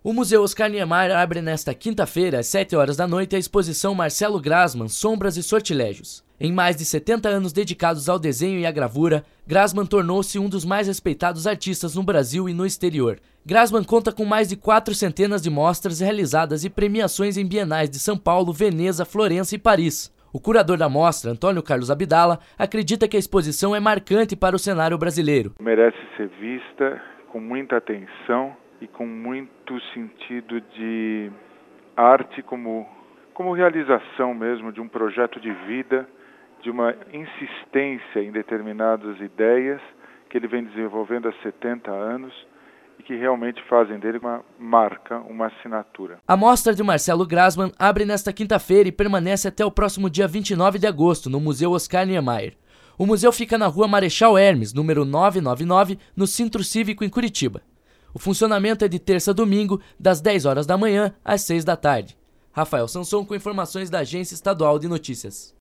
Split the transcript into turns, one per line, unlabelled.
O Museu Oscar Niemeyer abre nesta quinta-feira, às 7 horas da noite, a exposição Marcelo Grassmann, Sombras e Sortilégios. Em mais de 70 anos dedicados ao desenho e à gravura, Grassmann tornou-se um dos mais respeitados artistas no Brasil e no exterior. Grassmann conta com mais de 400 de mostras realizadas e premiações em bienais de São Paulo, Veneza, Florença e Paris. O curador da mostra, Antônio Carlos Abdala, acredita que a exposição é marcante para o cenário brasileiro.
Merece ser vista com muita atenção e com muito sentido de arte como realização mesmo de um projeto de vida, de uma insistência em determinadas ideias que ele vem desenvolvendo há 70 anos e que realmente fazem dele uma marca, uma assinatura.
A mostra de Marcelo Grassmann abre nesta quinta-feira e permanece até o próximo dia 29 de agosto no Museu Oscar Niemeyer. O museu fica na rua Marechal Hermes, número 999, no Centro Cívico em Curitiba. O funcionamento é de terça a domingo, das 10 horas da manhã às 6 da tarde. Rafael Sanson com informações da Agência Estadual de Notícias.